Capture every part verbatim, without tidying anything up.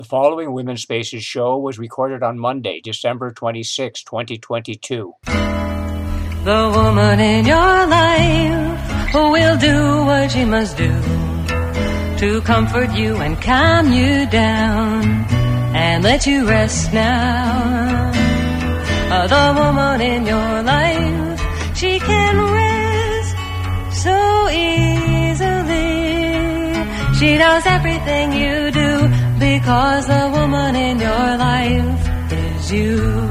The following Women's Spaces show was recorded on Monday, December twenty-sixth, twenty twenty-two. The woman in your life will do what she must do to comfort you and calm you down and let you rest now. Uh, the woman in your life, she can rest so easily. She does everything you do because the woman in your life is you.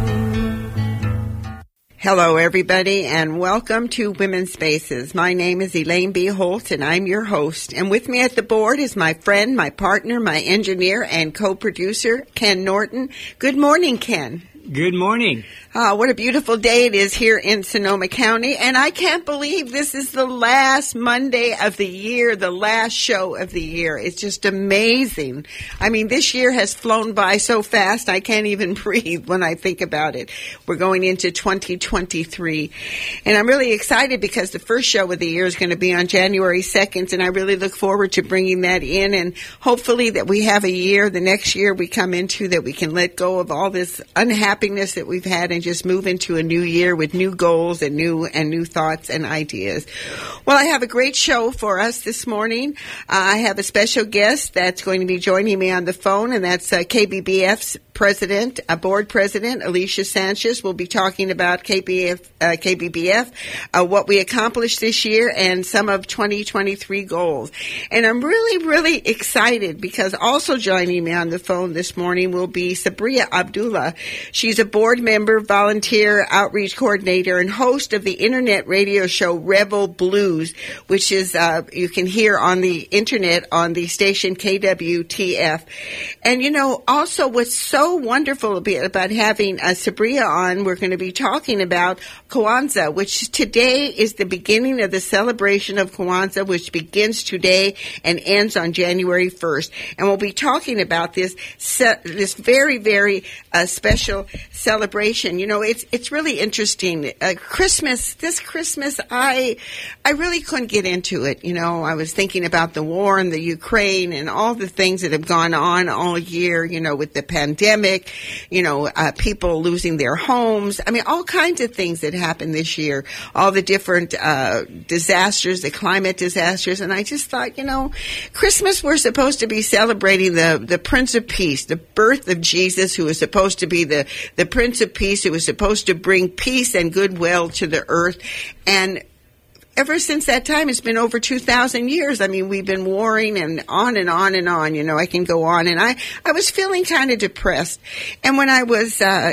Hello, everybody, and welcome to Women's Spaces. My name is Elaine B. Holt, and I'm your host. And with me at the board is my friend, my partner, my engineer, and co-producer, Ken Norton. Good morning, Ken. Good morning. Oh, what a beautiful day it is here in Sonoma County. And I can't believe this is the last Monday of the year, the last show of the year. It's just amazing. I mean, this year has flown by so fast, I can't even breathe when I think about it. We're going into twenty twenty-three. And I'm really excited because the first show of the year is going to be on January second. And I really look forward to bringing that in. And hopefully that we have a year, the next year we come into, that we can let go of all this unhappiness that we've had and just move into a new year with new goals and new and new thoughts and ideas. Well, I have a great show for us this morning. Uh, I have a special guest that's going to be joining me on the phone, and that's uh, K B B F's president, uh, board president, Alicia Sanchez. We'll be talking about K B F, uh, K B B F, uh, what we accomplished this year, and some of twenty twenty-three goals. And I'm really, really excited because also joining me on the phone this morning will be Sabria Abdullah. She's a board member, volunteer outreach coordinator, and host of the internet radio show Rebel Blues, which is uh, you can hear on the internet on the station K W T F. And, you know, also what's so wonderful about having uh, Sabria on, we're going to be talking about Kwanzaa, which today is the beginning of the celebration of Kwanzaa, which begins today and ends on January first. And we'll be talking about this this very, very uh, special celebration. You know, it's it's really interesting. Uh, Christmas, this Christmas, I I really couldn't get into it. You know, I was thinking about the war in the Ukraine and all the things that have gone on all year, you know, with the pandemic, you know, uh, people losing their homes. I mean, all kinds of things that happened this year, all the different uh, disasters, the climate disasters. And I just thought, you know, Christmas, we're supposed to be celebrating the, the Prince of Peace, the birth of Jesus, who was supposed to be the, the Prince of Peace, who was supposed to bring peace and goodwill to the earth. And ever since that time, it's been over two thousand years. I mean, we've been warring and on and on and on. You know, I can go on. And I, I was feeling kind of depressed. And when I was uh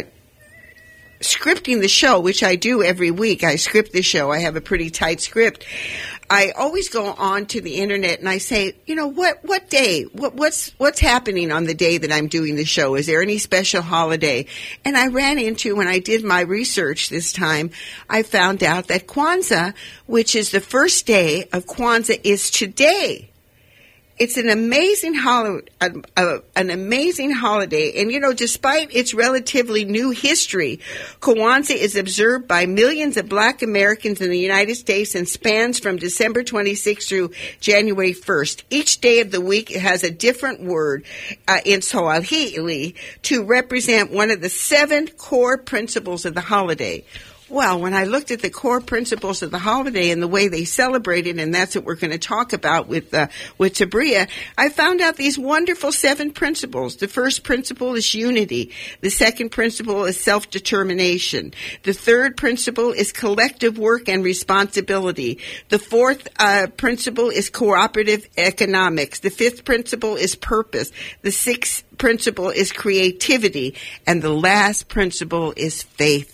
scripting the show, which I do every week, I script the show. I have a pretty tight script. I always go on to the internet and I say, you know, what, what day, what, what's, what's happening on the day that I'm doing the show? Is there any special holiday? And I ran into, when I did my research this time, I found out that Kwanzaa, which is the first day of Kwanzaa, is today. It's an amazing holiday, uh, an amazing holiday. And, you know, despite its relatively new history, Kwanzaa is observed by millions of black Americans in the United States and spans from December twenty-sixth through January first. Each day of the week has a different word uh, in Swahili to represent one of the seven core principles of the holiday. Well, when I looked at the core principles of the holiday and the way they celebrate it, and that's what we're going to talk about with uh, with Sabria, I found out these wonderful seven principles. The first principle is unity. The second principle is self-determination. The third principle is collective work and responsibility. The fourth uh, principle is cooperative economics. The fifth principle is purpose. The sixth principle is creativity. And the last principle is faith.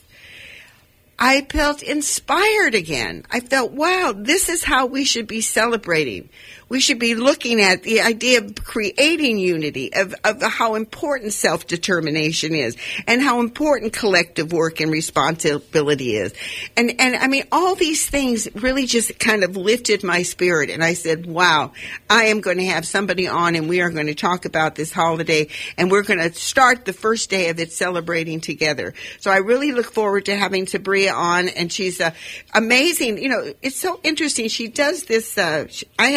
I felt inspired again. I felt, wow, this is how we should be celebrating. We should be looking at the idea of creating unity, of, of how important self-determination is, and how important collective work and responsibility is. And, and I mean, all these things really just kind of lifted my spirit. And I said, wow, I am going to have somebody on, and we are going to talk about this holiday, and we're going to start the first day of it celebrating together. So I really look forward to having Sabria on, and she's uh, amazing. You know, it's so interesting. She does this. Uh, I have a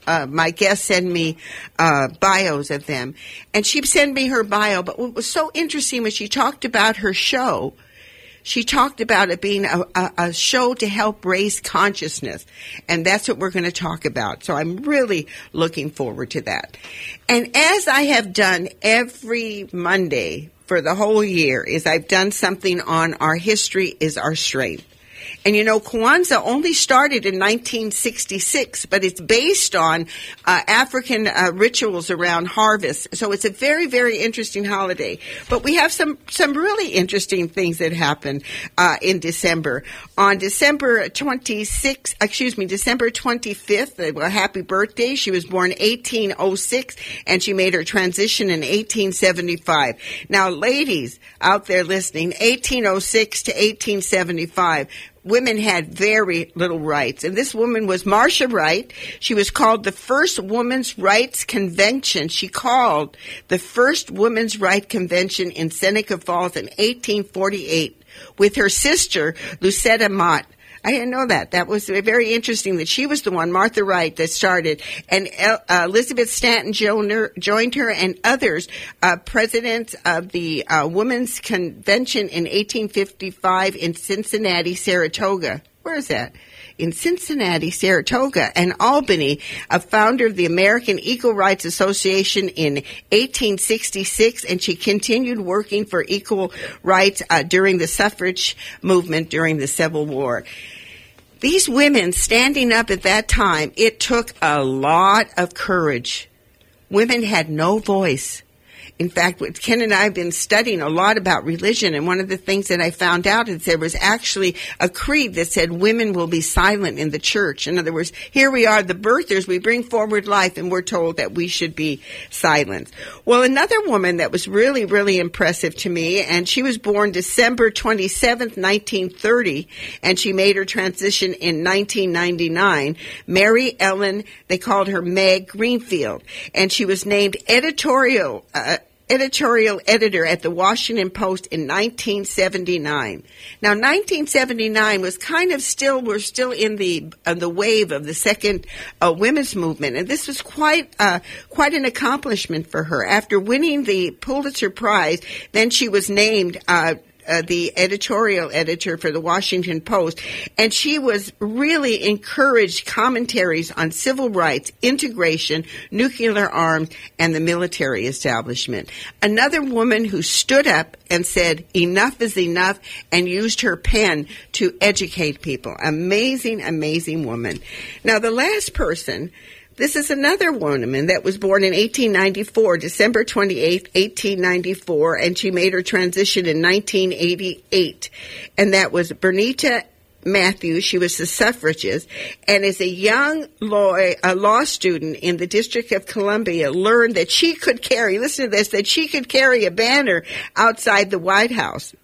uh, my guests send me uh, bios of them. And she'd send me her bio. But what was so interesting when she talked about her show, she talked about it being a, a, a show to help raise consciousness. And that's what we're going to talk about. So I'm really looking forward to that. And as I have done every Monday for the whole year, is I've done something on our history is our strength. And, you know, Kwanzaa only started in nineteen sixty-six, but it's based on uh, African uh, rituals around harvest. So it's a very, very interesting holiday. But we have some, some really interesting things that happen uh, in December. On December twenty-sixth, excuse me, December twenty-fifth, uh, well, happy birthday. She was born eighteen oh six, and she made her transition in eighteen seventy-five. Now, ladies out there listening, eighteen oh six to eighteen seventy-five, women had very little rights. And this woman was Marcia Wright. She was called the first Women's Rights Convention. She called the first Women's Rights Convention in Seneca Falls in eighteen forty-eight with her sister, Lucetta Mott. I didn't know that. That was very interesting that she was the one, Martha Wright, that started. And uh, Elizabeth Stanton joined her, and others, uh, president of the uh, Women's Convention in eighteen fifty-five in Cincinnati, Saratoga. Where is that? In Cincinnati, Saratoga, and Albany, a founder of the American Equal Rights Association in eighteen sixty-six, and she continued working for equal rights uh, during the suffrage movement during the Civil War. These women standing up at that time, it took a lot of courage. Women had no voice. In fact, Ken and I have been studying a lot about religion, and one of the things that I found out is there was actually a creed that said women will be silent in the church. In other words, here we are, the birthers, we bring forward life, and we're told that we should be silent. Well, another woman that was really, really impressive to me, and she was born December twenty-seventh, nineteen thirty, and she made her transition in nineteen ninety-nine, Mary Ellen, they called her Meg Greenfield, and she was named editorial uh, editorial editor at the Washington Post in nineteen seventy-nine. Now, nineteen seventy-nine was kind of still, we're still in the uh, the wave of the second uh, women's movement, and this was quite uh, quite an accomplishment for her. After winning the Pulitzer Prize, then she was named uh Uh, the editorial editor for the Washington Post, and she was really encouraged commentaries on civil rights, integration, nuclear arms, and the military establishment. Another woman who stood up and said enough is enough and used her pen to educate people. Amazing, amazing woman. Now, the last person, this is another woman that was born in eighteen ninety-four, December twenty-eighth, eighteen ninety-four, and she made her transition in nineteen eighty-eight. And that was Bernita Matthews. She was a suffragist, and as a young law, a law student in the District of Columbia, learned that she could carry, listen to this, that she could carry a banner outside the White House.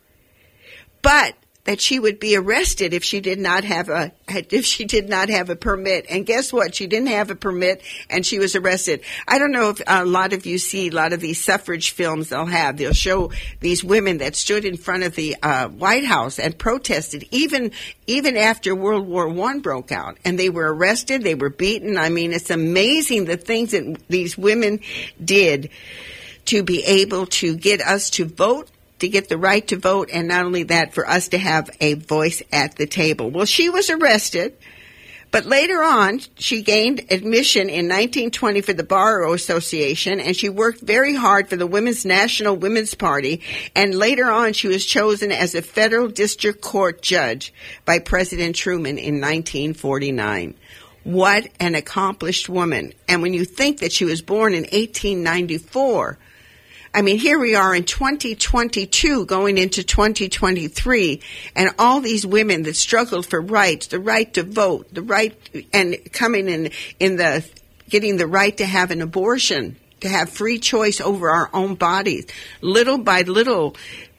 But that she would be arrested if she did not have a if she did not have a permit. And guess what? She didn't have a permit, and she was arrested. I don't know if a lot of you see a lot of these suffrage films they'll have. They'll show these women that stood in front of the uh, White House and protested, even even after World War One broke out. And they were arrested. They were beaten. I mean, it's amazing the things that these women did to be able to get us to vote, to get the right to vote, and not only that, for us to have a voice at the table. Well, she was arrested, but later on, she gained admission in nineteen twenty for the Bar Association, and she worked very hard for the Women's National Women's Party, and later on, she was chosen as a federal district court judge by President Truman in nineteen forty-nine. What an accomplished woman. And when you think that she was born in eighteen ninety-four, I mean, here we are in twenty twenty-two going into twenty twenty-three, and all these women that struggled for rights, the right to vote, the right, and coming in, in the, getting the right to have an abortion, to have free choice over our own bodies. Little by little,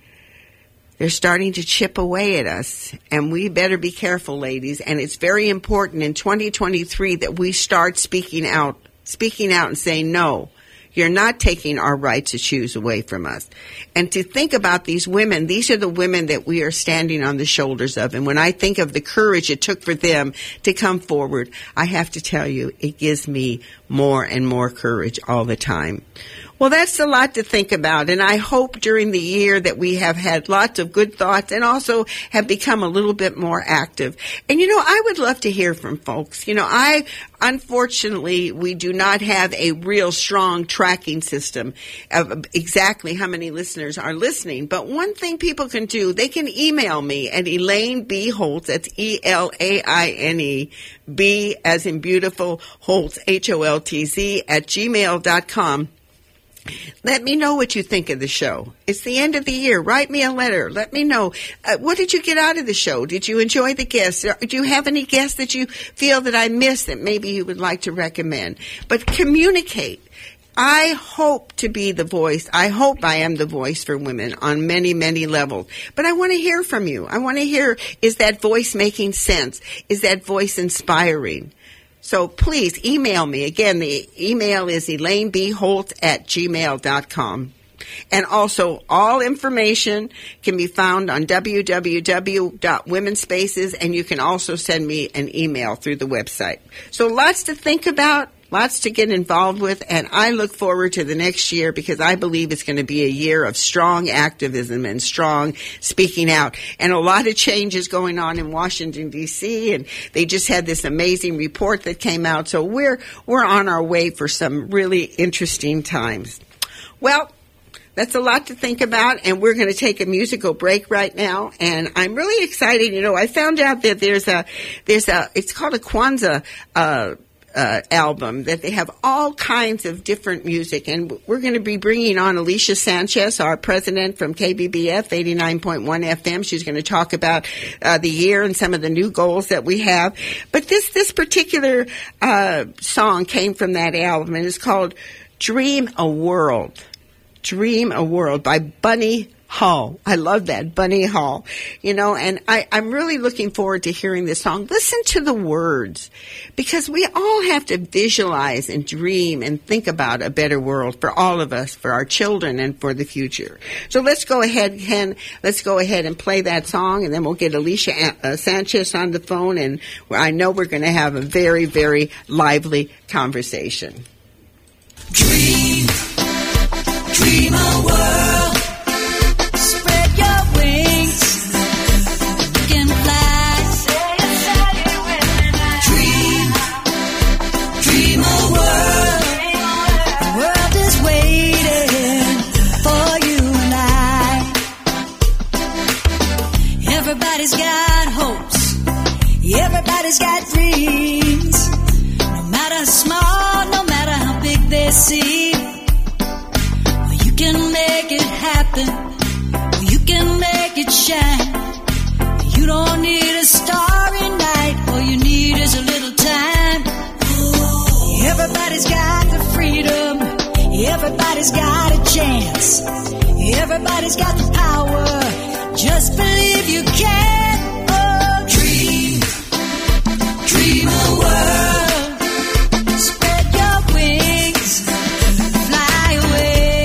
they're starting to chip away at us, and we better be careful, ladies. And it's very important in twenty twenty-three that we start speaking out, speaking out and saying no. You're not taking our right to choose away from us. And to think about these women, these are the women that we are standing on the shoulders of. And when I think of the courage it took for them to come forward, I have to tell you, it gives me more and more courage all the time. Well, that's a lot to think about, and I hope during the year that we have had lots of good thoughts and also have become a little bit more active. And, you know, I would love to hear from folks. You know, I, unfortunately, we do not have a real strong tracking system of exactly how many listeners are listening. But one thing people can do, they can email me at Elaine B. Holtz, that's E L A I N E, B as in beautiful, Holtz, H O L T Z, at gmail dot com. Let me know what you think of the show. It's the end of the year. Write me a letter. Let me know. Uh, what did you get out of the show? Did you enjoy the guests? Do you have any guests that you feel that I missed that maybe you would like to recommend? But communicate. I hope to be the voice. I hope I am the voice for women on many, many levels. But I want to hear from you. I want to hear, is that voice making sense? Is that voice inspiring? So please email me. Again, the email is Elaine B. Holtz at gmail dot com. And also, all information can be found on w w w dot women spaces, and you can also send me an email through the website. So lots to think about, lots to get involved with, and I look forward to the next year because I believe it's going to be a year of strong activism and strong speaking out. And a lot of changes going on in Washington, D C, and they just had this amazing report that came out. So we're we're on our way for some really interesting times. Well, that's a lot to think about, and we're going to take a musical break right now. And I'm really excited. You know, I found out that there's a there's a it's called a Kwanzaa uh Uh, album, that they have all kinds of different music, and we're going to be bringing on Alicia Sanchez, our president from K B B F eighty-nine point one F M. She's going to talk about uh, the year and some of the new goals that we have. But this this particular uh, song came from that album, and it's called "Dream a World." "Dream a World" by Bunny Hall. I love that, Bunny Hall. You know, and I, I'm really looking forward to hearing this song. Listen to the words, because we all have to visualize and dream and think about a better world for all of us, for our children, and for the future. So let's go ahead, Ken. Let's go ahead and play that song, and then we'll get Alicia uh, Sanchez on the phone, and I know we're going to have a very, very lively conversation. Dream, dream a world. Everybody's got hopes. Everybody's got dreams. No matter how small, no matter how big they seem. Well, you can make it happen. Well, you can make it shine. You don't need a starry night. All you need is a little time. Everybody's got the freedom. Everybody's got a chance. Everybody's got the power. Just believe you can. Oh, dream, dream a world. Spread your wings, fly away.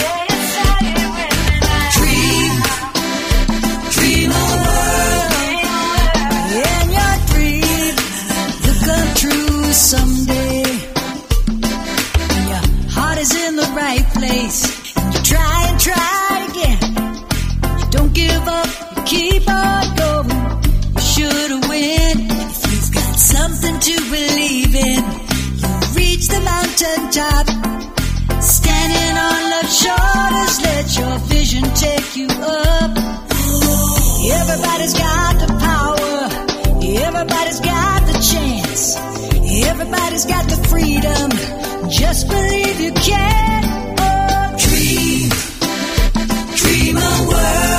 Dream, dream a world. And your dream will come true someday. When your heart is in the right place, and you try and try again. Don't give up, you keep on going. You should win. If you've got something to believe in, you'll reach the mountaintop. Standing on love's shoulders, let your vision take you up. Everybody's got the power. Everybody's got the chance. Everybody's got the freedom. Just believe you can. Oh, dream, dream a world.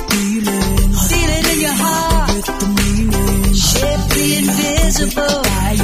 Feel it in your heart. Shape the invisible.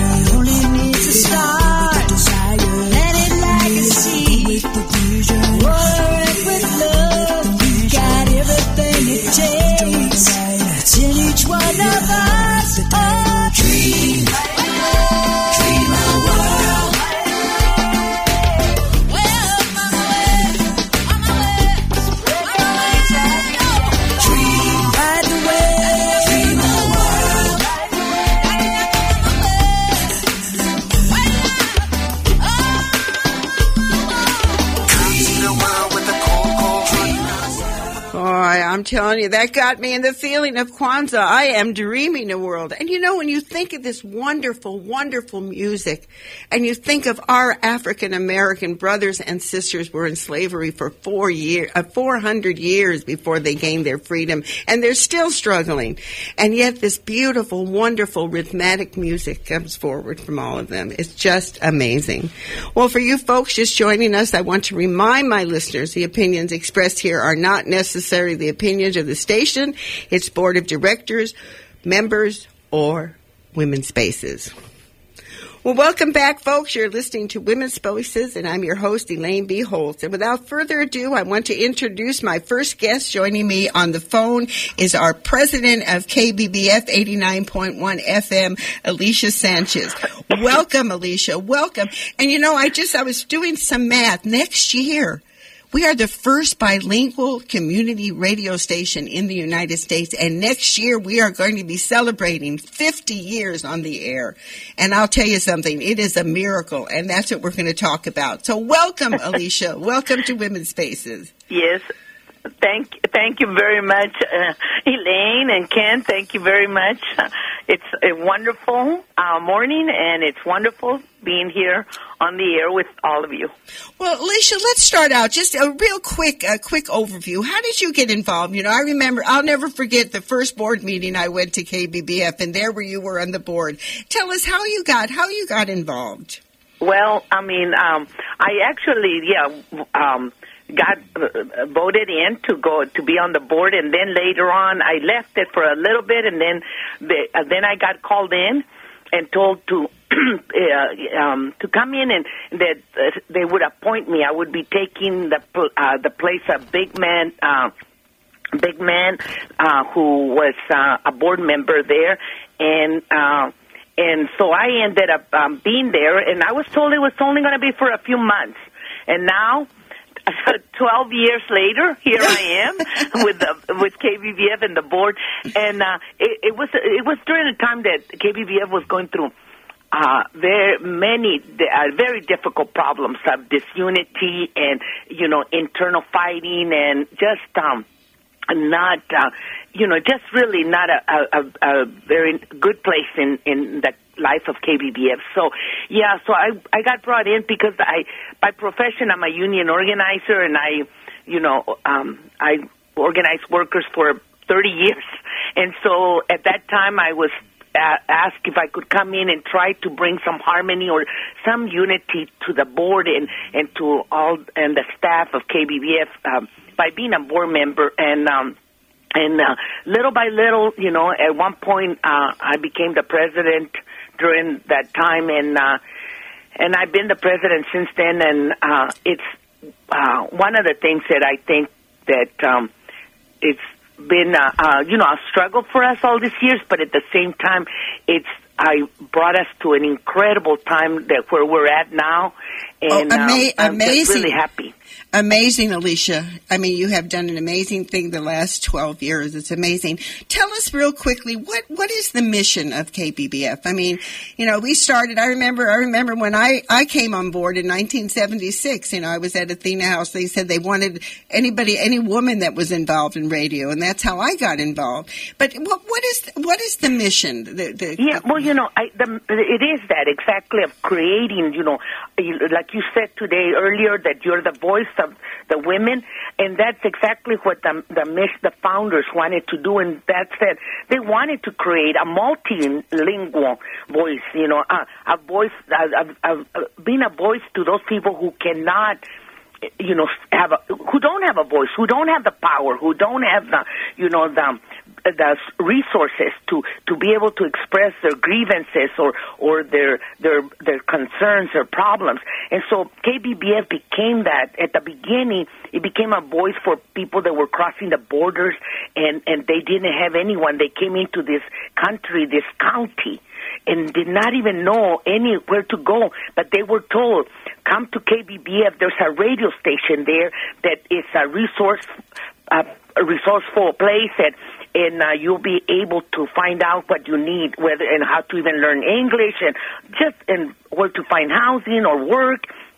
I'm telling you, that got me in the feeling of Kwanzaa. I am dreaming a world. And you know, when you think of this wonderful, wonderful music, and you think of our African-American brothers and sisters were in slavery for four year, uh, four hundred years before they gained their freedom, and they're still struggling. And yet this beautiful, wonderful, rhythmic music comes forward from all of them. It's just amazing. Well, for you folks just joining us, I want to remind my listeners the opinions expressed here are not necessarily the opinions of the station, its board of directors, members, or Women's Spaces. Well, welcome back, folks. You're listening to Women's Spaces, and I'm your host, Elaine B. Holtz. And without further ado, I want to introduce my first guest. Joining me on the phone is our president of K B B F eighty-nine point one F M, Alicia Sanchez. Welcome, Alicia. Welcome. And, you know, I just, I was doing some math. Next year, we are the first bilingual community radio station in the United States, and next year we are going to be celebrating fifty years on the air. And I'll tell you something, it is a miracle, and that's what we're going to talk about. So welcome, Alicia. Welcome to Women's Spaces. Yes. Thank, thank you very much, uh, Elaine and Ken. Thank you very much. It's a wonderful uh, morning, and it's wonderful being here on the air with all of you. Well, Alicia, let's start out. Just a real quick, a quick overview. How did you get involved? You know, I remember, I'll never forget the first board meeting I went to K B B F, and there where you were on the board. Tell us how you got, how you got involved. Well, I mean, um, I actually, yeah, um, got uh, voted in to go to be on the board, and then later on I left it for a little bit, and then the, uh, then I got called in and told to uh, um, to come in, and that uh, they would appoint me. I would be taking the uh, the place of big man. Uh, big man uh, who was uh, a board member there, and uh, and so I ended up um, being there, and I was told it was only going to be for a few months, and now twelve years later, here I am with the, with K B B F and the board, and uh, it, it was it was during the time that K B B F was going through uh, very many uh, very difficult problems of disunity and you know internal fighting and just um, not uh, you know just really not a, a, a very good place in in the life of K B B F. So, yeah, so I I got brought in because I, by profession, I'm a union organizer, and I, you know, um, I organized workers for thirty years. And so at that time I was uh, asked if I could come in and try to bring some harmony or some unity to the board and, and to all and the staff of K B B F um, by being a board member. And, um, and uh, little by little, you know, at one point uh, I became the president during that time, and uh, and I've been the president since then. And uh, it's uh, one of the things that I think that um, it's been uh, uh, you know a struggle for us all these years, but at the same time, it's I brought us to an incredible time that where we're at now, and oh, ama- um, I'm amazing. just really happy. Amazing, Alicia. I mean, you have done an amazing thing the last twelve years. It's amazing. Tell us real quickly, what, what is the mission of K B B F? I mean, you know, we started, I remember, I remember when I, I came on board in nineteen seventy-six, you know, I was at Athena House. They said they wanted anybody, any woman that was involved in radio, and that's how I got involved. But what, what is, what is the mission? The, the, yeah, well, you know, I, the, it is that exactly of creating, you know, like you said today earlier, that you're the voice of the women, and that's exactly what the the, the founders wanted to do, and that's that they wanted to create a multilingual voice, you know, a, a voice, a, a, a, being a voice to those people who cannot, you know, have a, who don't have a voice, who don't have the power, who don't have the, you know, the the resources to, to be able to express their grievances or, or their their their concerns or problems. And so K B B F became that. At the beginning, it became a voice for people that were crossing the borders and, and they didn't have anyone. They came into this country, this county, and did not even know anywhere to go. But they were told, come to K B B F. There's a radio station there that is a resource, uh, a resourceful place that and uh, you'll be able to find out what you need, whether and how to even learn English, and just and where to find housing or work.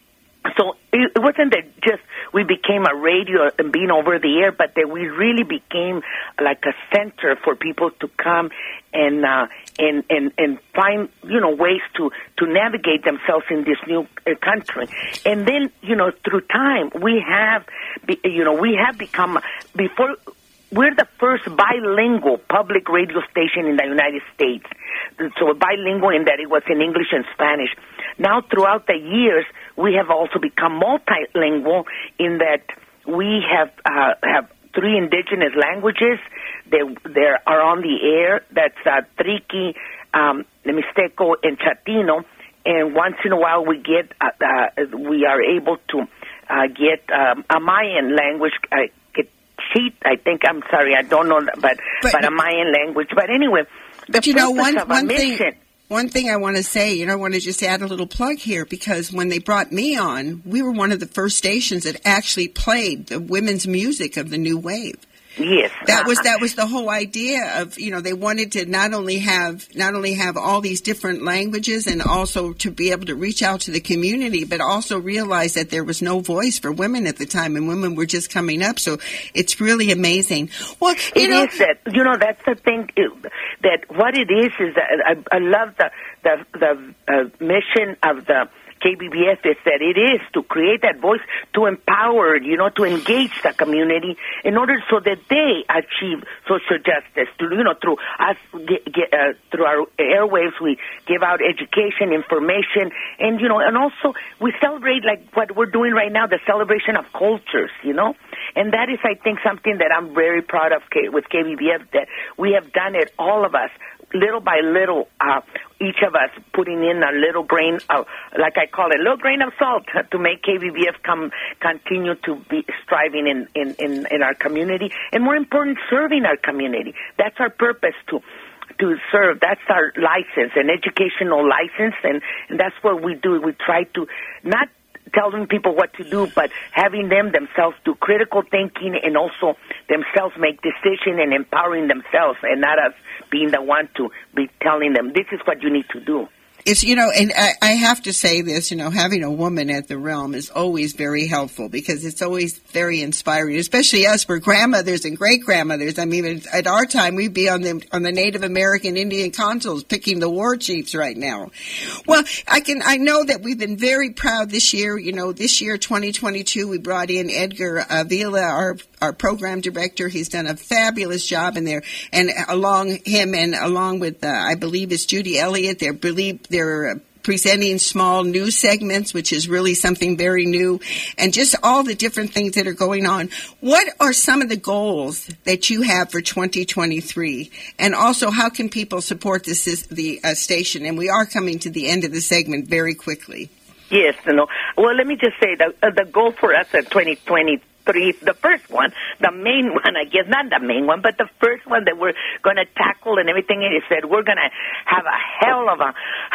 So it, it wasn't that just we became a radio and being over the air, but that we really became like a center for people to come and uh, and and and find, you know, ways to to navigate themselves in this new uh, country. And then, you know, through time, we have, be, you know, we have become before. We're the first bilingual public radio station in the United States. So bilingual in that it was in English and Spanish. Now, throughout the years, we have also become multilingual in that we have uh, have three indigenous languages. They, they are on the air. That's uh, Triqui, um, Mixteco, and Chatino. And once in a while, we get uh, uh, we are able to uh, get um, a Mayan language. Uh, Sheet, I think, I'm sorry, I don't know, but, but, but a Mayan language. But anyway, the but you know, purpose one, of one a mission, thing, one thing I want to say, you know, I want to just add a little plug here, because when they brought me on, we were one of the first stations that actually played the women's music of the new wave. Yes, that was that was the whole idea of, you know, they wanted to not only have not only have all these different languages and also to be able to reach out to the community, but also realize that there was no voice for women at the time, and women were just coming up. So it's really amazing. Well, you it know, is that, you know, that's the thing, it, that what it is is that I, I love the the the uh, mission of the K B B F is that it is to create that voice, to empower, you know, to engage the community in order so that they achieve social justice. To, you know, through us, get, get, uh, through our airwaves, we give out education, information, and, you know, and also we celebrate like what we're doing right now, the celebration of cultures, you know. And that is, I think, something that I'm very proud of K- with K B B F, that we have done it, all of us, little by little, uh, each of us putting in a little grain of, like I call it, a little grain of salt to make K B B F come continue to be striving in, in, in, in our community, and more important, serving our community. That's our purpose, to to serve. That's our license, an educational license, and, and that's what we do. We try to not telling people what to do, but having them themselves do critical thinking and also themselves make decisions and empowering themselves, and not us being the one to be telling them, this is what you need to do. It's, you know, and I, I have to say this, you know, having a woman at the realm is always very helpful, because it's always very inspiring, especially us. We're grandmothers and great-grandmothers. I mean, at our time, we'd be on the on the Native American Indian consuls picking the war chiefs right now. Well, I can I know that we've been very proud this year. You know, this year, twenty twenty-two, we brought in Edgar Avila, our our program director. He's done a fabulous job in there, and along him and along with, uh, I believe it's Judy Elliott, they're believe they're uh, presenting small news segments, which is really something very new, and just all the different things that are going on. What are some of the goals that you have for twenty twenty-three? And also, how can people support this, the uh, station? And we are coming to the end of the segment very quickly. Yes, you know. Well, let me just say that uh, the goal for us at twenty twenty-three, the first one, the main one, I guess, not the main one, but the first one that we're going to tackle and everything is that we're going to have a hell of a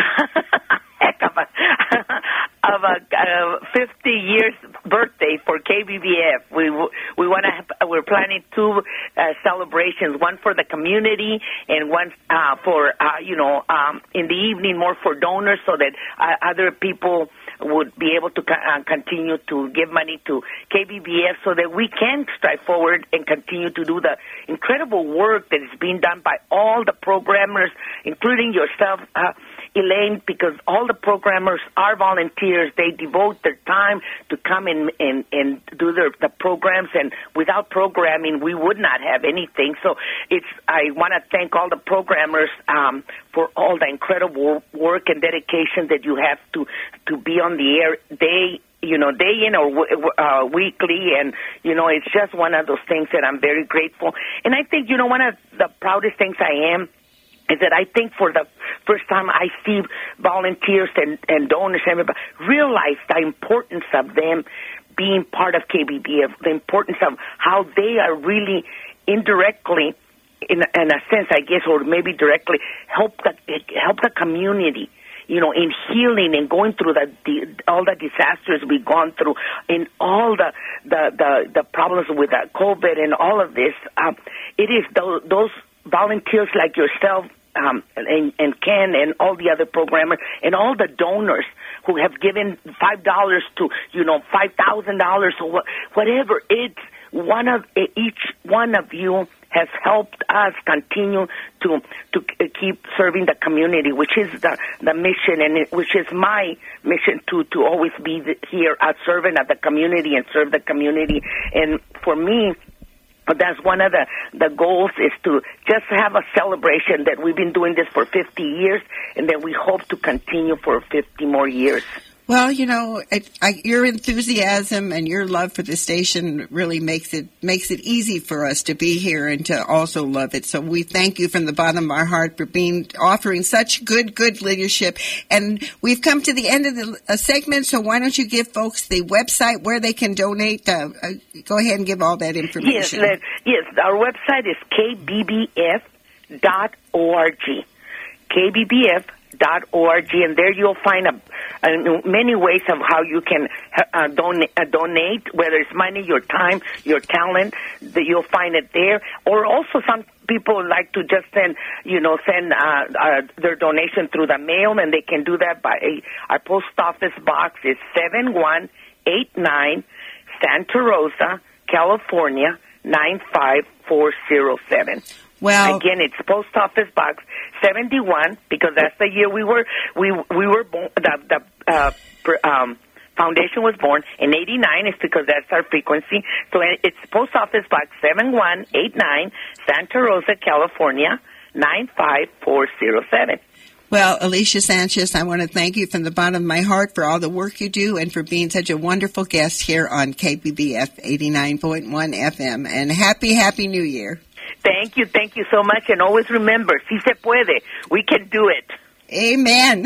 heck of a of a uh, fifty years birthday for K B B F. We we want to have, we're planning two uh, celebrations, one for the community and one uh, for uh, you know um, in the evening more for donors, so that uh, other people would be able to uh, continue to give money to K B B F, so that we can strive forward and continue to do the incredible work that is being done by all the programmers, including yourself, uh, Elaine, because all the programmers are volunteers. They devote their time to come in and, and do their, the programs, and without programming, we would not have anything. So it's I want to thank all the programmers um, for all the incredible work and dedication that you have to, to be on the air day you know, day in or uh, weekly, and, you know, it's just one of those things that I'm very grateful. And I think, you know, one of the proudest things I am is that I think for the first time I see volunteers and, and donors, everybody, realize the importance of them being part of K B B F, the importance of how they are really indirectly, in, in a sense, I guess, or maybe directly, help the, help the community, you know, in healing and going through the, the all the disasters we've gone through, in all the the, the, the problems with the COVID and all of this. Um, it is those, those volunteers like yourself, um, and, and Ken and all the other programmers and all the donors who have given five dollars to, you know, five thousand dollars or what, whatever. It's one of, each one of you has helped us continue to to keep serving the community, which is the, the mission, and it, which is my mission to, to always be the, here, a servant of the community and serve the community. And for me, that's one of the, the goals, is to just have a celebration that we've been doing this for fifty years, and that we hope to continue for fifty more years. Well, you know, it, I, your enthusiasm and your love for the station really makes it makes it easy for us to be here and to also love it. So we thank you from the bottom of our heart for being offering such good, good leadership. And we've come to the end of the uh, segment, so why don't you give folks the website where they can donate? Uh, uh, go ahead and give all that information. Yes, uh, yes. Our website is k b b f dot org. k b b f dot org, and there you'll find a, a, many ways of how you can uh, don- uh, donate, whether it's money, your time, your talent, that you'll find it there. Or also some people like to just send, you know, send uh, uh, their donation through the mail, and they can do that by a, our post office box is seven one eight nine, Santa Rosa, California, nine five four zero seven. Well, again, it's Post Office Box seventy-one, because that's the year we were we we were born. The the uh, um, foundation was born in eighty-nine. Is because that's our frequency. So it's Post Office Box seven one eight nine, Santa Rosa, California, nine five four zero seven. Well, Alicia Sanchez, I want to thank you from the bottom of my heart for all the work you do and for being such a wonderful guest here on K B B F eighty-nine point one F M. And happy, happy New Year. Thank you, thank you so much, and always remember, si se puede, we can do it. Amen.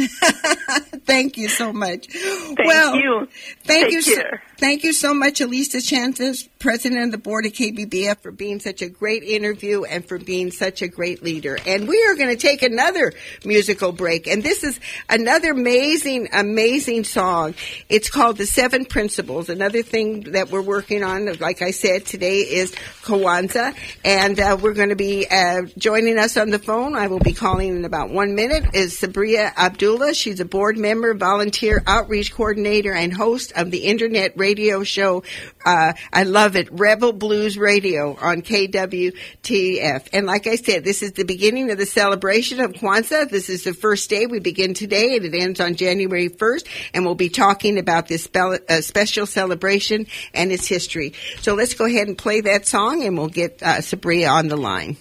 Thank you so much. Thank well, you. Thank Take you. So, care. thank you so much, Alicia Sanchez, President of the Board of K B B F, for being such a great interview and for being such a great leader. And we are going to take another musical break, and this is another amazing, amazing song. It's called The Seven Principles. Another thing that we're working on, like I said, today is Kwanzaa, and uh, we're going to be uh, joining us on the phone. I will be calling in about one minute. Is Sabria Abdullah. She's a board member, volunteer outreach coordinator, and host of the internet radio show. Uh, I love it, Rebel Blues Radio on K W T F. And like I said, this is the beginning of the celebration of Kwanzaa. This is the first day. We begin today, and it ends on January first. And we'll be talking about this spe- uh, special celebration and its history. So let's go ahead and play that song, and we'll get uh, Sabria on the line.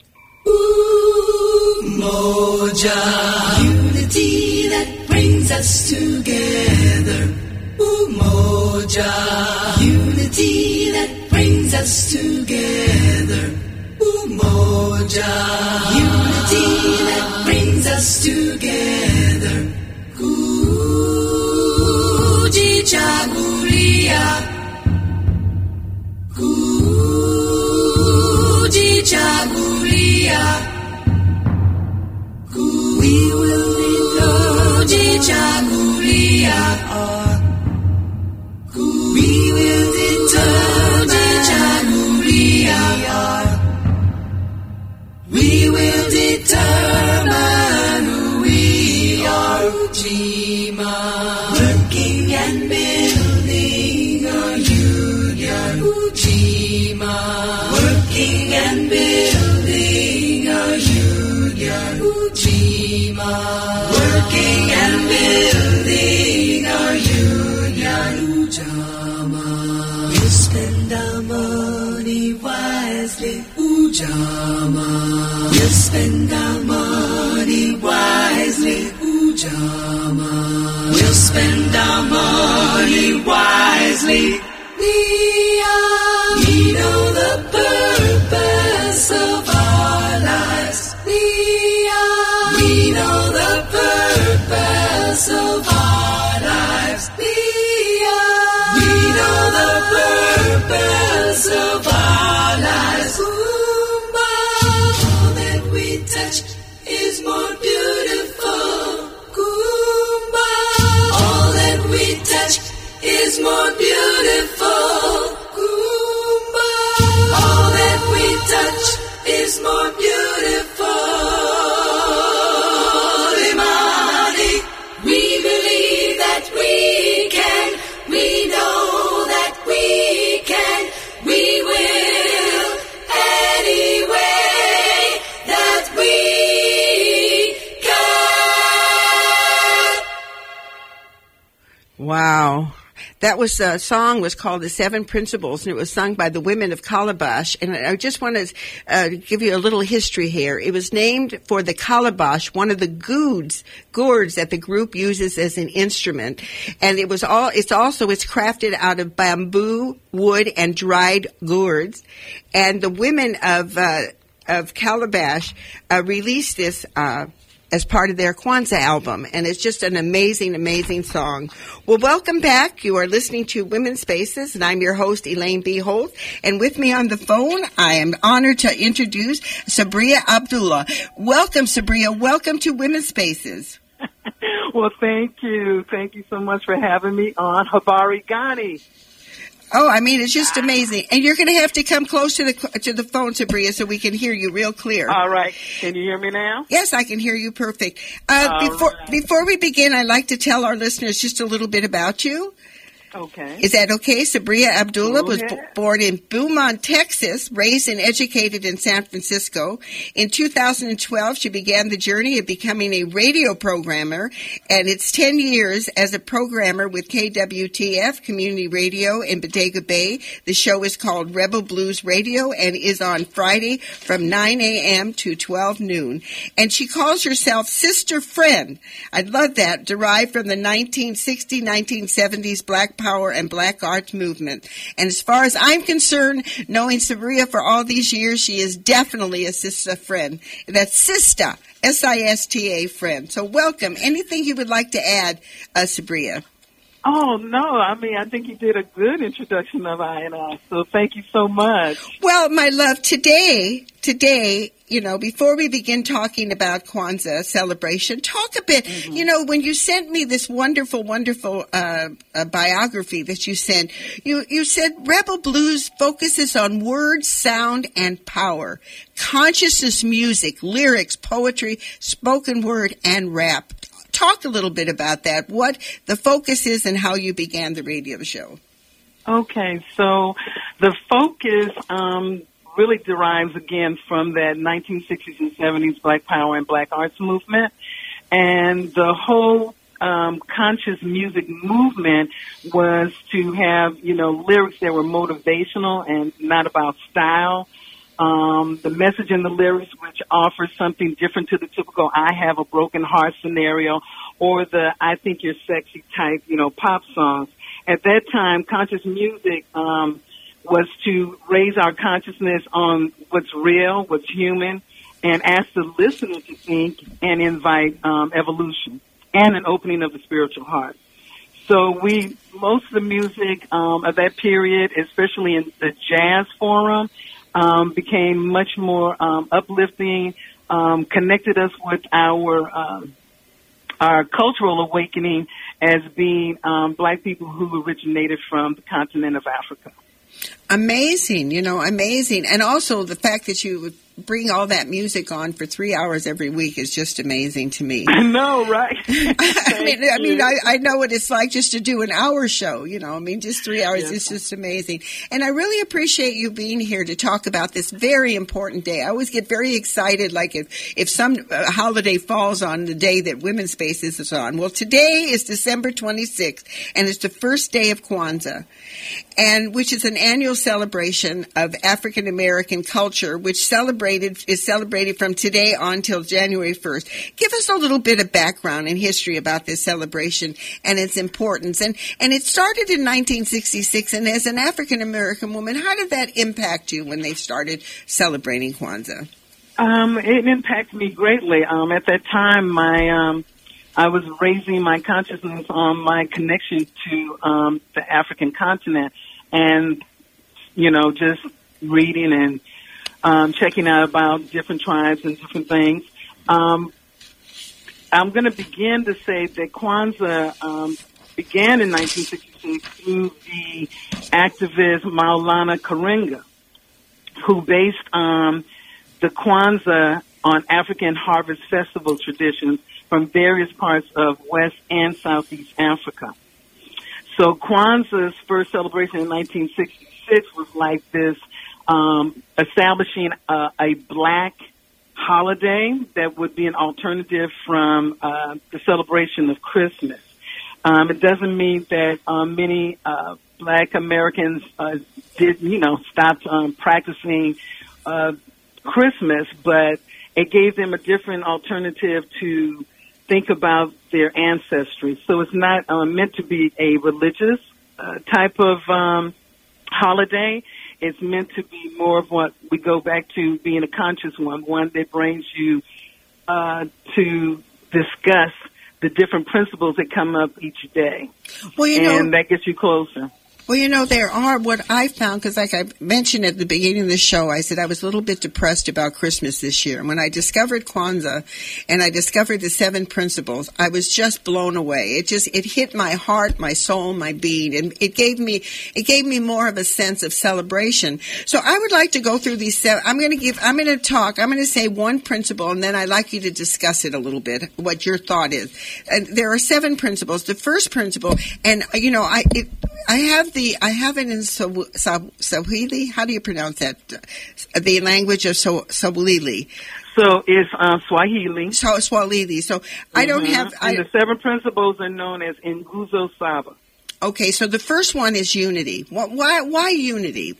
Umoja, unity that brings us together. Umoja, unity that brings us together. Umoja, unity that brings us together. Kujichagulia, kujichagulia. We will kujichagulia. We will determine. We will determine who we are. Ujima, working and building a union. Ujima, working and building a union. Ujima, working and building a union. Ujama, we'll spend our money wisely. Ujama, we'll spend our money wisely. Ujama, we'll spend our money wisely. We are, we know the purpose of our lives. We are, we know the purpose of our lives. We are, we know the purpose of our lives. Kuumba, all that we touch is more beautiful. Kuumba, all that we touch is more beautiful. Kuumba, all that we touch is more beautiful. Imani, we believe that Wow. That was a song was called The Seven Principles, and it was sung by the women of Calabash. And I just want to uh, give you a little history here. It was named for the calabash, one of the gourds, gourds that the group uses as an instrument. And it was all. It's also it's crafted out of bamboo, wood, and dried gourds. And the women of uh, of Calabash uh, released this. Uh, as part of their Kwanzaa album, and it's just an amazing, amazing song. Well, welcome back. You are listening to Women's Spaces, and I'm your host, Elaine B. Holt. And with me on the phone, I am honored to introduce Sabria Abdullah. Welcome, Sabria. Welcome to Women's Spaces. Well, thank you. Thank you so much for having me on Habari Ghani. Oh, I mean, it's just amazing. And you're going to have to come close to the to the phone, Sabria, so we can hear you real clear. All right. Can you hear me now? Yes, I can hear you perfect. Uh, before right. before we begin, I'd like to tell our listeners just a little bit about you. Okay. Is that okay? Sabria Abdullah Go was ahead. b- born in Beaumont, Texas, raised and educated in San Francisco. In two thousand twelve, she began the journey of becoming a radio programmer, and it's ten years as a programmer with K W T F Community Radio in Bodega Bay. The show is called Rebel Blues Radio and is on Friday from nine a.m. to twelve noon. And she calls herself Sister Friend. I love that, derived from the nineteen sixties, nineteen seventies Black Power and Black Arts movement. And as far as I'm concerned, knowing Sabria for all these years, she is definitely a sister friend. That's Sista, S I S T A friend. So welcome. Anything you would like to add, uh, Sabria? Oh, no. I mean, I think you did a good introduction of I and I, so thank you so much. Well, my love, today, today, you know, before we begin talking about Kwanzaa celebration, talk a bit, mm-hmm. you know, when you sent me this wonderful, wonderful uh, uh, biography that you sent, you, you said Rebel Blues focuses on words, sound, and power, consciousness, music, lyrics, poetry, spoken word, and rap. Talk a little bit about that, what the focus is and how you began the radio show. Okay, so the focus um, really derives, again, from that nineteen sixties and seventies Black Power and Black Arts movement. And the whole um, conscious music movement was to have, you know, lyrics that were motivational and not about style. Um, the message in the lyrics, which offers something different to the typical I have a broken heart scenario or the I think you're sexy type, you know, pop songs. At that time, conscious music um, was to raise our consciousness on what's real, what's human, and ask the listener to think and invite um, evolution and an opening of the spiritual heart. So we, most of the music um, of that period, especially in the jazz forum, Um, became much more um, uplifting, um, connected us with our um, our cultural awakening as being um, Black people who originated from the continent of Africa. Amazing, you know, amazing. And also the fact that you would bring all that music on for three hours every week is just amazing to me. I know, right? I mean, I mean, I, I know what it's like just to do an hour show, you know, I mean, just three hours Yes. is just amazing. And I really appreciate you being here to talk about this very important day. I always get very excited, like if, if some uh, holiday falls on the day that Women's Spaces is on. Well, today is December twenty-sixth, and it's the first day of Kwanzaa, and which is an annual celebration of African American culture, which celebrated is celebrated from today on till January first. Give us a little bit of background and history about this celebration and its importance. And and it started in nineteen sixty-six. And as an African American woman, how did that impact you when they started celebrating Kwanzaa? Um, it impacted me greatly. Um, at that time, my um, I was raising my consciousness on my connection to um, the African continent, and you know, just reading and um, checking out about different tribes and different things. Um, I'm going to begin to say that Kwanzaa um, began in nineteen sixty-six through the activist Maulana Karenga, who based um, the Kwanzaa on African harvest festival traditions from various parts of West and Southeast Africa. So Kwanzaa's first celebration in nineteen sixty-six was like this, um, establishing a, a black holiday that would be an alternative from uh, the celebration of Christmas. Um, it doesn't mean that um, many uh, Black Americans uh, did, you know, stopped um, practicing uh, Christmas, but it gave them a different alternative to think about their ancestry. So it's not uh, meant to be a religious uh, type of um, holiday. It's meant to be more of what we go back to being a conscious one, one that brings you uh, to discuss the different principles that come up each day. Well, you know, and that gets you closer. Well, you know, there are what I found, because like I mentioned at the beginning of the show, I said I was a little bit depressed about Christmas this year. And when I discovered Kwanzaa and I discovered the seven principles, I was just blown away. It just, it hit my heart, my soul, my being, and it gave me, it gave me more of a sense of celebration. So I would like to go through these seven. I'm going to give, I'm going to talk, I'm going to say one principle, and then I'd like you to discuss it a little bit, what your thought is. And there are seven principles. The first principle, and you know, I, it, I have the, I have it in Swahili. How do you pronounce that? The language of Swahili. So it's uh, Swahili. So Swahili. So I don't mm-hmm. have. I, and the seven principles are known as Nguzo Saba. Okay, so the first one is unity. Why? Why unity?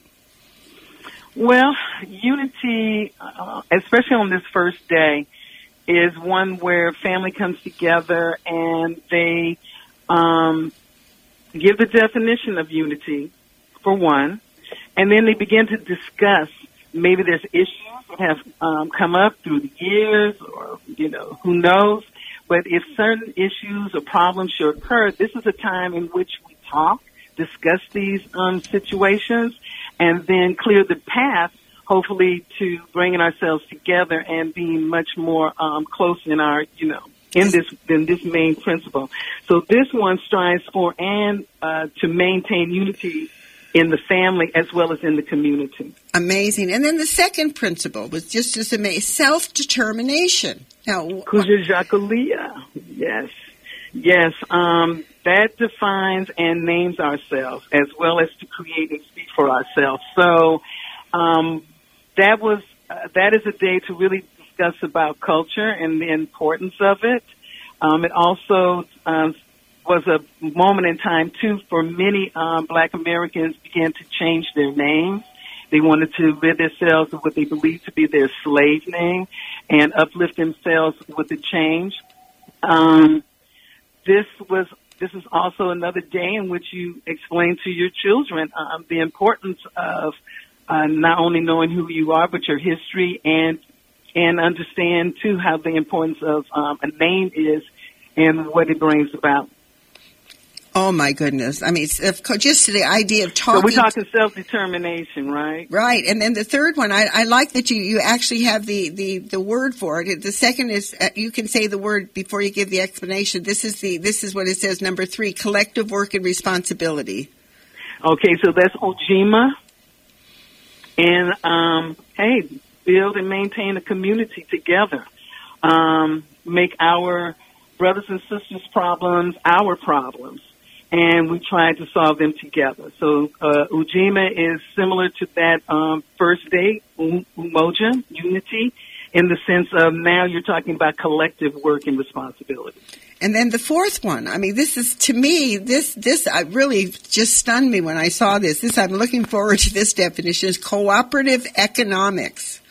Well, unity, uh, especially on this first day, is one where family comes together and they um, give the definition of unity, for one, and then they begin to discuss maybe there's issues that have um, come up through the years, or, you know, who knows. But if certain issues or problems should occur, this is a time in which we talk, discuss these um, situations, and then clear the path, hopefully, to bringing ourselves together and being much more um, close in our, you know, in this in this main principle. So this one strives for and uh, to maintain unity in the family as well as in the community. Amazing. And then the second principle was just as amazing, self-determination. Now, Kujichagulia, yes. Yes, um, that defines and names ourselves as well as to create and speak for ourselves. So um, that was uh, that is a day to really discuss about culture and the importance of it. Um, it also um, was a moment in time, too, for many um, Black Americans began to change their names. They wanted to rid themselves of what they believed to be their slave name and uplift themselves with the change. Um, this was this is also another day in which you explain to your children um, the importance of uh, not only knowing who you are, but your history, and and understand, too, how the importance of um, a name is and what it brings about. Oh, my goodness. I mean, it's, just the idea of talking. So we're talking self-determination, right? Right. And then the third one, I, I like that you, you actually have the, the, the word for it. The second is, uh, you can say the word before you give the explanation. This is the this is what it says, number three, collective work and responsibility. Okay, so that's Ujima. And, um, hey, build and maintain a community together. Um, make our brothers and sisters' problems our problems. And we try to solve them together. So uh, Ujima is similar to that um, first day, Umoja, unity, in the sense of now you're talking about collective work and responsibility. And then the fourth one, I mean, this is, to me, this this I really just stunned me when I saw this. This I'm looking forward to this definition, is cooperative economics.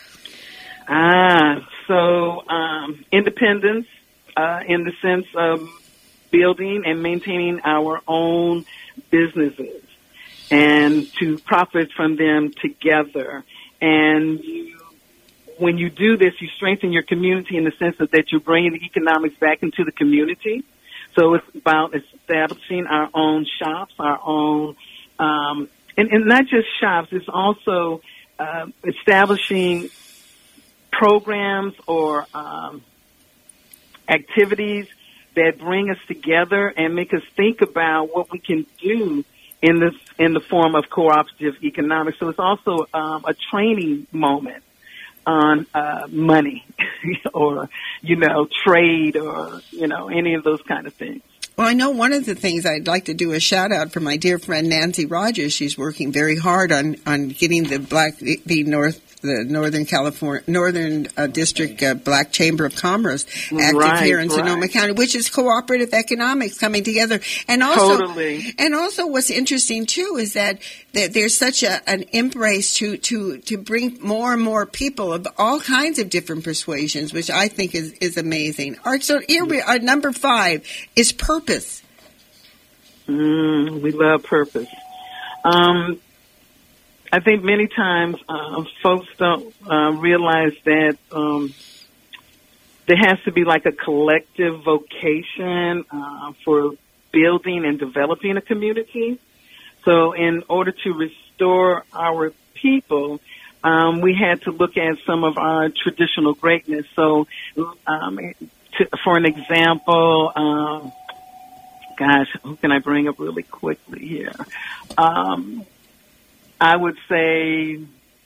Ah, so um, independence uh, in the sense of building and maintaining our own businesses and to profit from them together. And you, when you do this, you strengthen your community in the sense of that you're bringing the economics back into the community. So it's about establishing our own shops, our own, um, and, and not just shops, it's also uh, establishing programs or um, activities that bring us together and make us think about what we can do in this in the form of cooperative economics. So it's also um, a training moment on uh, money or, you know, trade or, you know, any of those kind of things. Well, I know one of the things I'd like to do a shout out for my dear friend Nancy Rogers. She's working very hard on, on getting the Black the North the Northern California, Northern uh, District uh, Black Chamber of Commerce, active Right, here in right. Sonoma County, which is cooperative economics coming together. And also, Totally. and also, what's interesting too is that, that there's such a, an embrace to to to bring more and more people of all kinds of different persuasions, which I think is is amazing. All right, so here we are. Number five is purpose. Mm, we love purpose. Um, I think many times uh, folks don't uh, realize that um, there has to be like a collective vocation uh, for building and developing a community. So in order to restore our people, um, we had to look at some of our traditional greatness. So um, to, for an example, um, gosh, who can I bring up really quickly here? Um, I would say,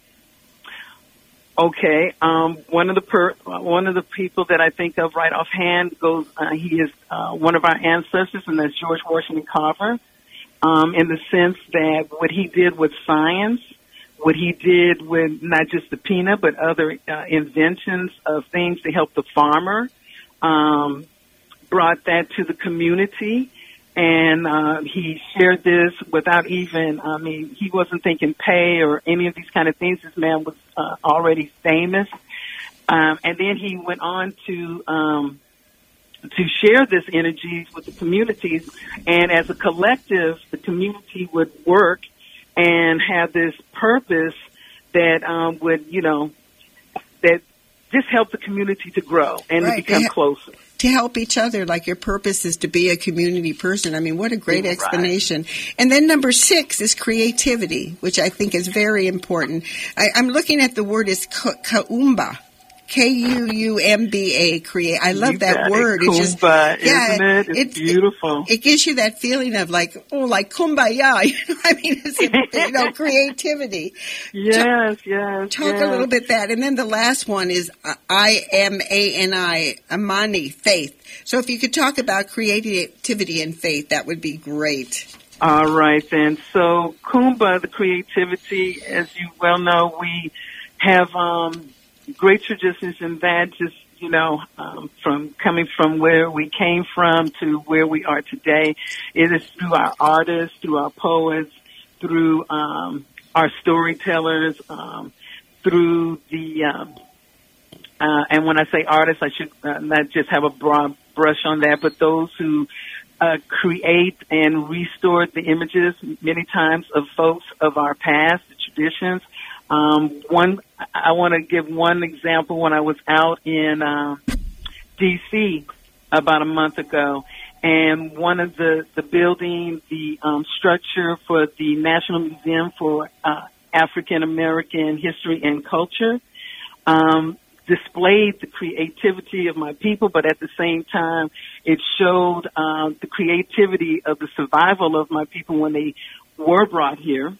okay, um, one of the per, one of the people that I think of right offhand goes. Uh, he is uh, one of our ancestors, and that's George Washington Carver. Um, in the sense that what he did with science, what he did with not just the peanut, but other uh, inventions of things to help the farmer, um, brought that to the community. And uh, he shared this without even, I mean, he wasn't thinking pay or any of these kind of things. This man was uh, already famous. Um, and then he went on to um, to share this energy with the communities. And as a collective, the community would work and have this purpose that um, would, you know, that just help the community to grow and Right. to become They ha- closer. To help each other, like your purpose is to be a community person. I mean, what a great Right. explanation. And then number six is creativity, which I think is very important. I, I'm looking at the word is ka- kaumba. K U U M B A, create. I love You that got it. word. It's just, Kumbaya, yeah, isn't it? It's beautiful. It, it gives you that feeling of like, oh, like kumbaya. You know, I mean, it's, you know, creativity. Yes, yes. Talk yes. a little bit that. And then the last one is uh, I M A N I, Amani, faith. So if you could talk about creativity and faith, that would be great. All right, then. So, Kumba, the creativity, as you well know, we have um, great traditions in that, just, you know, um, from coming from where we came from to where we are today. It is through our artists, through our poets, through um, our storytellers, um, through the, um, uh, and when I say artists, I should uh, not just have a broad brush on that, but those who uh, create and restore the images many times of folks of our past, the traditions. Um, one, I want to give one example. When I was out in uh, D C about a month ago, and one of the the building, the um, structure for the National Museum for uh, African American History and Culture, um, displayed the creativity of my people, but at the same time, it showed uh, the creativity of the survival of my people when they were brought here.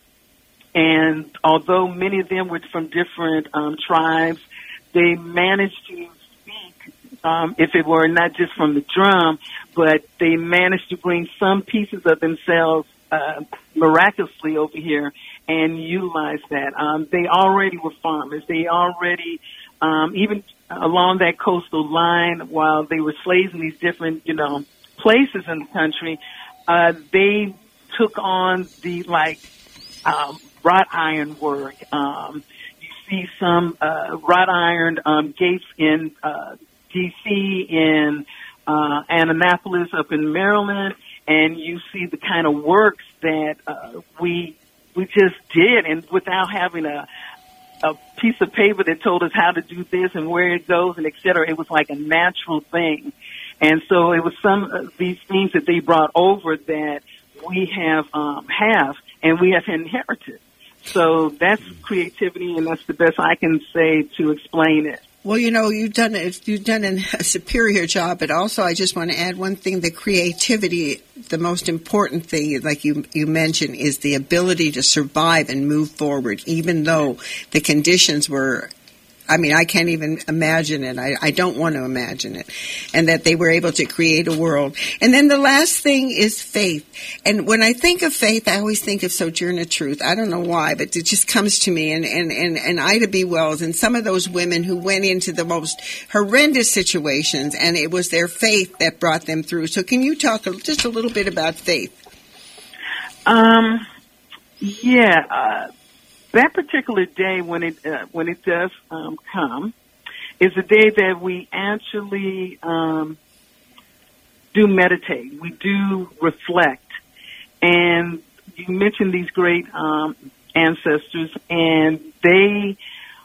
And although many of them were from different um, tribes, they managed to speak, um, if it were not just from the drum, but they managed to bring some pieces of themselves uh, miraculously over here and utilize that. Um, they already were farmers. They already, um, even along that coastal line, while they were slaves in these different, you know, places in the country, uh, they took on the, like, um, wrought iron work. Um, you see some uh, wrought iron um, gates in uh, D C, in uh, Annapolis, up in Maryland, and you see the kind of works that uh, we we just did, and without having a a piece of paper that told us how to do this and where it goes and et cetera. It was like a natural thing, and so it was some of these things that they brought over that we have um, have and we have inherited. So that's creativity, and that's the best I can say to explain it. Well, you know, you've done it. You've done a superior job, but also I just want to add one thing: the creativity. The most important thing, like you you mentioned, is the ability to survive and move forward, even though the conditions were I mean, I can't even imagine it. I, I don't want to imagine it. And that they were able to create a world. And then the last thing is faith. And when I think of faith, I always think of Sojourner Truth. I don't know why, but it just comes to me. And, and, and, and Ida B. Wells and some of those women who went into the most horrendous situations, and it was their faith that brought them through. So can you talk a, just a little bit about faith? Um, yeah, uh, that particular day when it uh, when it does um, come is a day that we actually um, do meditate. We do reflect, and you mentioned these great um, ancestors, and they,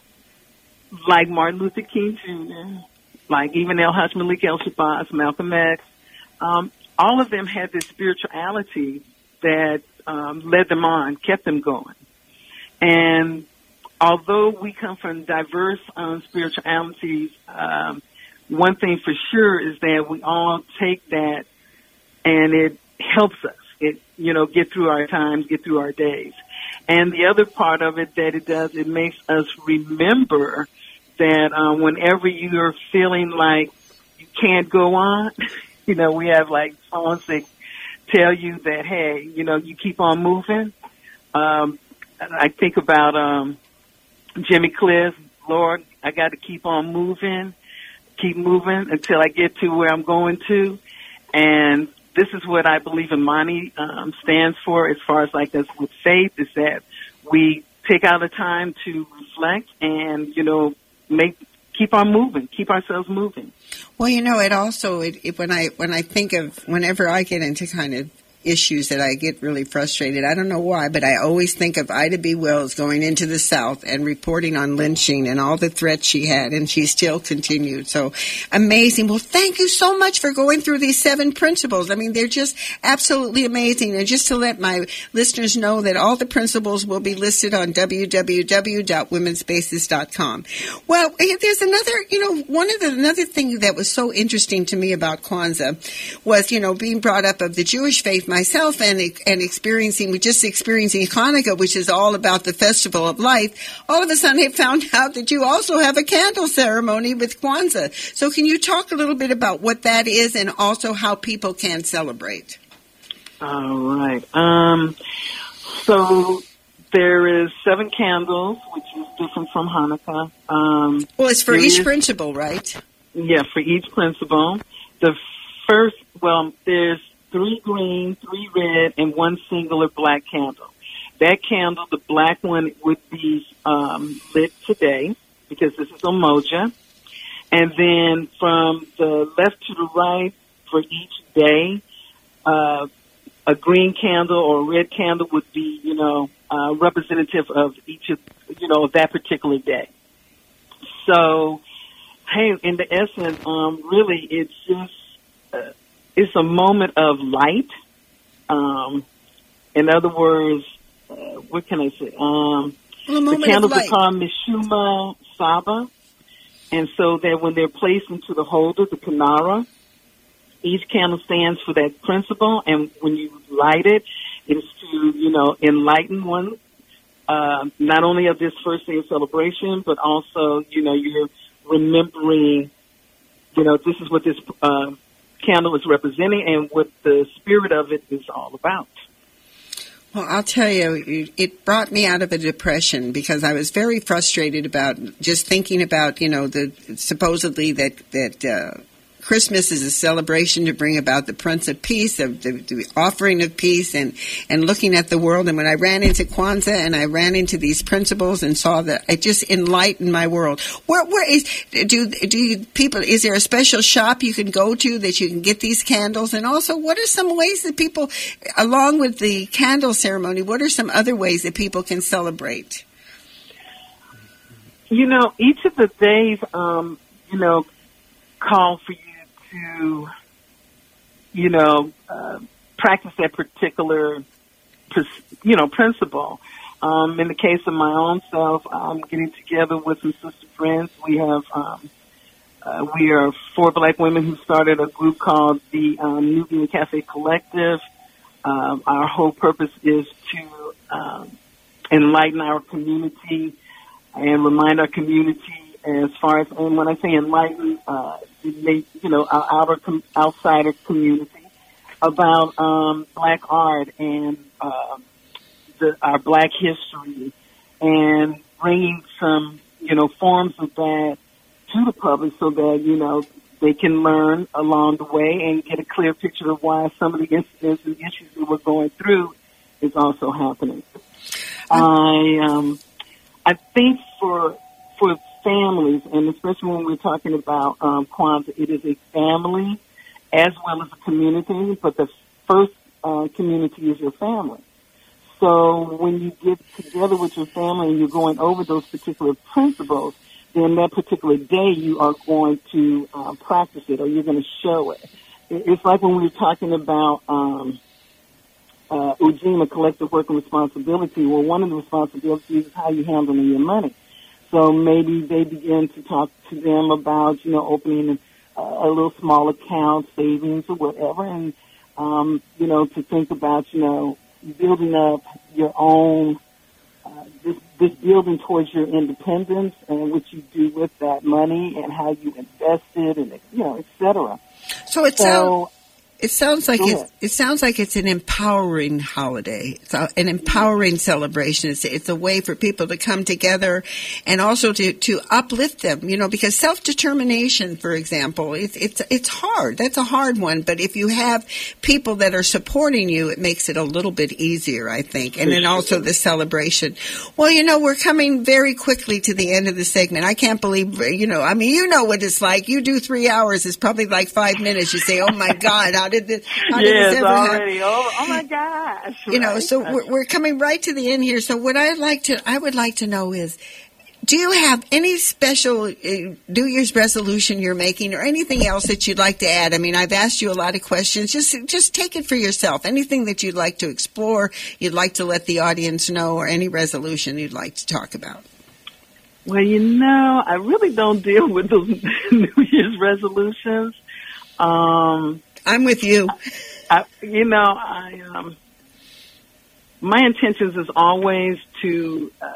like Martin Luther King Junior, like even El Haj Malik El Shabazz, Malcolm X, um, all of them had this spirituality that um, led them on, kept them going. And although we come from diverse um, spiritualities, um, one thing for sure is that we all take that, and it helps us, it you know, get through our times, get through our days. And the other part of it that it does, it makes us remember that um, whenever you're feeling like you can't go on, you know, we have like songs that tell you that, hey, you know, you keep on moving. Um, I think about um, Jimmy Cliff, Lord, I got to keep on moving, keep moving until I get to where I'm going to. And this is what I believe Imani um, stands for as far as like us with faith, is that we take out the time to reflect and, you know, make keep on moving, keep ourselves moving. Well, you know, it also, it, it, when I when I think of, whenever I get into kind of issues that I get really frustrated, I don't know why, but I always think of Ida B. Wells going into the South and reporting on lynching and all the threats she had, and she still continued. So amazing. Well, thank you so much for going through these seven principles. I mean, they're just absolutely amazing. And just to let my listeners know that all the principles will be listed on w w w dot women spaces dot com. Well, there's another, you know, one of the, another thing that was so interesting to me about Kwanzaa was, you know, being brought up of the Jewish faith myself, and and experiencing, just experiencing Hanukkah, which is all about the festival of life. All of a sudden, I found out that you also have a candle ceremony with Kwanzaa. So can you talk a little bit about what that is, and also how people can celebrate? All right. Um, so there is seven candles, which is different from Hanukkah. Um, well, it's for each is, principle, right? Yeah, for each principle. The first, well, there's three green, three red, and one singular black candle. That candle, the black one, would be um, lit today because this is Umoja. And then from the left to the right for each day, uh, a green candle or a red candle would be, you know, uh, representative of each of, you know, that particular day. So, hey, in the essence, um, really, it's just, uh, it's a moment of light. Um, in other words, uh, what can I say? Um, well, the candles are called Mishuma Saba. And so that when they're placed into the holder, the Kanara, each candle stands for that principle. And when you light it, it's to, you know, enlighten one, uh, not only of this first day of celebration, but also, you know, you're remembering, you know, this is what this, uh, candle is representing and what the spirit of it is all about. Well, I'll tell you, it brought me out of a depression because I was very frustrated about just thinking about, you know, the supposedly that that uh, Christmas is a celebration to bring about the Prince of Peace, of the, the offering of peace, and, and looking at the world. And when I ran into Kwanzaa and I ran into these principles and saw that, it just enlightened my world. Where, where is, do, do you, people, is there a special shop you can go to that you can get these candles? And also, what are some ways that people, along with the candle ceremony, what are some other ways that people can celebrate? You know, each of the days, um, you know, call for you to, you know, uh, practice that particular, you know, principle. Um, in the case of my own self, I'm getting together with some sister friends. We have, um, uh, we are four black women who started a group called the um, Nubian Cafe Collective. Um, our whole purpose is to um, enlighten our community and remind our community as far as, and when I say enlighten, uh, it may, you know, our outer com- outsider community about um, black art and uh, the, our black history, and bringing some, you know, forms of that to the public so that, you know, they can learn along the way and get a clear picture of why some of the incidents and issues that we're going through is also happening. I um, I think for for families, and especially when we're talking about um, Kwanzaa, it is a family as well as a community, but the first uh, community is your family. So when you get together with your family and you're going over those particular principles, then that particular day you are going to uh, practice it, or you're going to show it. It's like when we were talking about um, uh, Ujima, collective work and responsibility. Well, one of the responsibilities is how you handle your money. So maybe they begin to talk to them about, you know, opening a, a little small account, savings or whatever, and, um, you know, to think about, you know, building up your own, uh, this, this building towards your independence and what you do with that money and how you invest it and, you know, et cetera. So it So, sounds it sounds like Go it's ahead. it sounds like it's an empowering holiday. It's a, an empowering celebration. It's it's a way for people to come together and also to, to uplift them. You know, because self determination, for example, it's it's it's hard. That's a hard one. But if you have people that are supporting you, it makes it a little bit easier, I think. And then also the celebration. Well, you know, we're coming very quickly to the end of the segment. I can't believe, you know, I mean, you know what it's like. You do three hours. It's probably like five minutes. You say, oh my God, how did this, how did yes, this ever happen? already. Oh, oh my gosh. You know, right? so we're, we're coming right to the end here. So what I'd like to, I would like to know is, do you have any special uh, New Year's resolution you're making, or anything else that you'd like to add? I mean, I've asked you a lot of questions. Just, just take it for yourself. Anything that you'd like to explore, you'd like to let the audience know, or any resolution you'd like to talk about. Well, you know, I really don't deal with those New Year's resolutions. Um, I'm with you. I, you know, I um, my intentions is always to uh,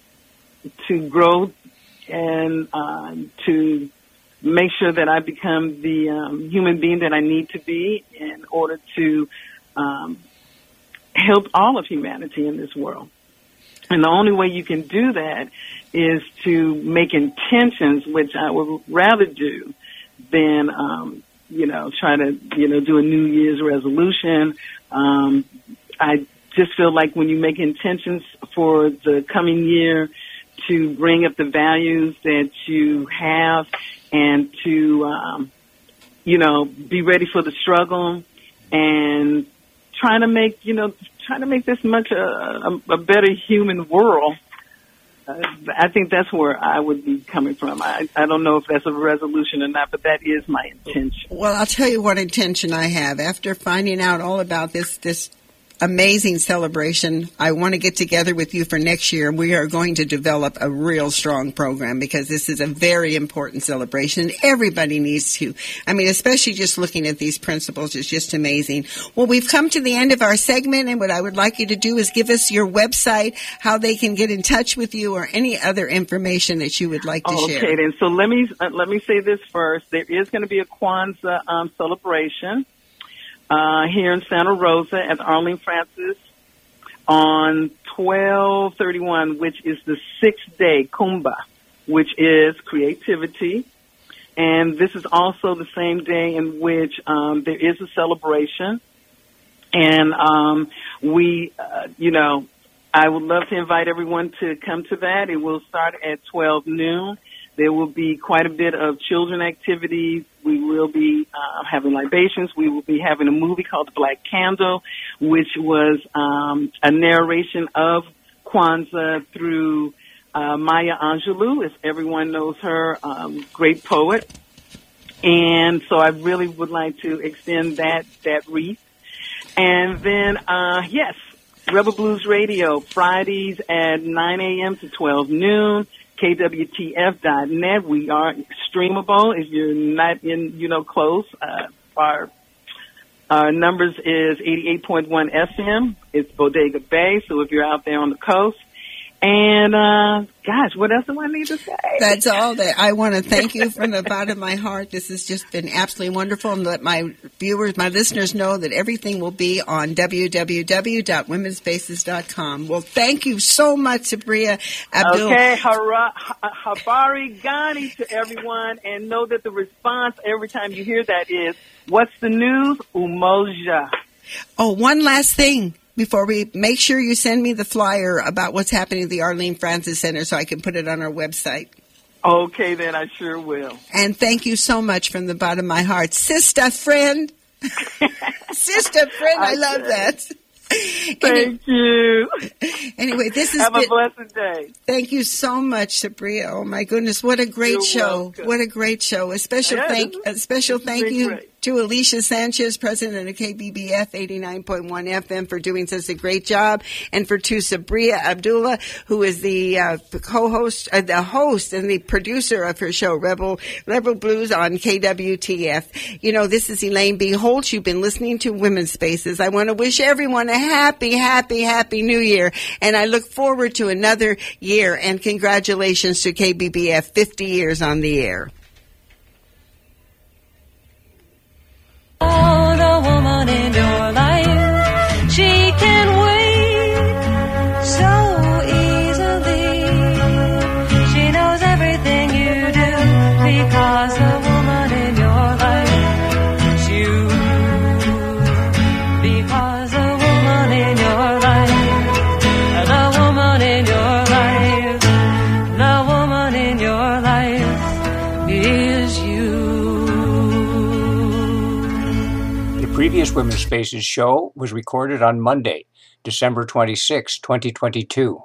to grow and uh, to make sure that I become the um, human being that I need to be in order to um, help all of humanity in this world. And the only way you can do that is to make intentions, which I would rather do than um, you know, try to, you know, do a New Year's resolution. Um, I just feel like when you make intentions for the coming year to bring up the values that you have and to, um, you know, be ready for the struggle and trying to make, you know, trying to make this much a, a, a better human world. Uh, I think that's where I would be coming from. I, I don't know if that's a resolution or not, but that is my intention. Well, I'll tell you what intention I have. After finding out all about this, this amazing celebration, I want to get together with you for next year. We are going to develop a real strong program because this is a very important celebration. Everybody needs to. I mean, especially just looking at these principles is just amazing. Well, we've come to the end of our segment, and what I would like you to do is give us your website, how they can get in touch with you, or any other information that you would like to okay, share. Okay, then. So let me uh, let me say this first. There is going to be a Kwanzaa um, celebration Uh, here in Santa Rosa at Arlene Francis on twelve thirty-one, which is the sixth day Kumba, which is creativity. And this is also the same day in which um, there is a celebration. And um, we, uh, you know, I would love to invite everyone to come to that. It will start at twelve noon. There will be quite a bit of children activities. We will be uh, having libations. We will be having a movie called The Black Candle, which was um, a narration of Kwanzaa through uh, Maya Angelou, as everyone knows her, um, great poet. And so I really would like to extend that, that wreath. And then, uh, yes, Rebel Blues Radio, Fridays at nine a.m. to twelve noon. K W T F dot net. We are streamable if you're not in, you know, close. Uh, our, our numbers is eighty-eight point one F M. It's Bodega Bay, so if you're out there on the coast. And, uh, gosh, what else do I need to say? That's all that I want to thank you from the bottom of my heart. This has just been absolutely wonderful, and let my viewers, my listeners know that everything will be on w w w dot women spaces dot com. Well, thank you so much, Sabria Abdul. Okay, hara, ha- habari gani to everyone, and know that the response every time you hear that is, what's the news? Umoja. Oh, one last thing. Before we make sure you send me the flyer about what's happening at the Arlene Francis Center so I can put it on our website. Okay, then I sure will. And thank you so much from the bottom of my heart. Sister friend. Sister friend, I love that. Thank you. Anyway, this is Have a blessed day. Thank you so much, Sabria. Oh my goodness, what a great You're show! welcome. What a great show! A special Yeah, thank, a special thank been you great. to Alicia Sanchez, president of K B B F eighty-nine point one F M, for doing such a great job, and for to Sabria Abdullah, who is the uh, co-host, uh, the host, and the producer of her show, Rebel Rebel Blues on K W T F. You know, this is Elaine B. Holtz. You've been listening to Women's Spaces. I want to wish everyone a happy, happy, happy New Year, and I look forward to another year. And congratulations to K B B F, fifty years on the air. Oh, the woman in your life, she can wait so easily. She knows everything you do because the woman in your life is you. Because the woman in your life, the woman in your life, the woman in your life is you. The previous Women's Spaces show was recorded on Monday, December twenty-sixth, twenty twenty-two.